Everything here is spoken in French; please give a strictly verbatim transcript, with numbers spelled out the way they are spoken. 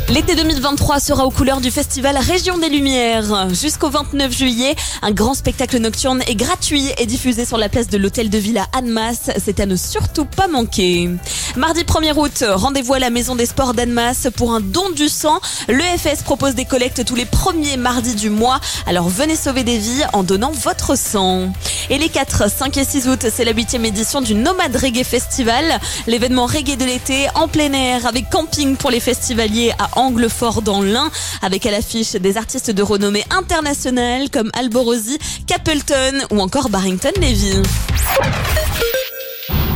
L'été deux mille vingt-trois sera aux couleurs du festival Région des Lumières. Jusqu'au vingt-neuf juillet, un grand spectacle nocturne est gratuit et diffusé sur la place de l'Hôtel de Ville à Annemasse. C'est à ne surtout pas manquer. Mardi premier août, rendez-vous à la Maison des Sports d'Annemasse pour un don du sang. L'E F S propose des collectes tous les premiers mardis du mois. Alors venez sauver des vies en donnant votre sang. Et les quatre, cinq et six août, c'est la huitième édition du Nomade Reggae Festival. L'événement reggae de l'été en plein air avec camping pour les festivaliers à Anglefort dans l'Ain, avec à l'affiche des artistes de renommée internationale comme Alborosie, Capleton ou encore Barrington Levy.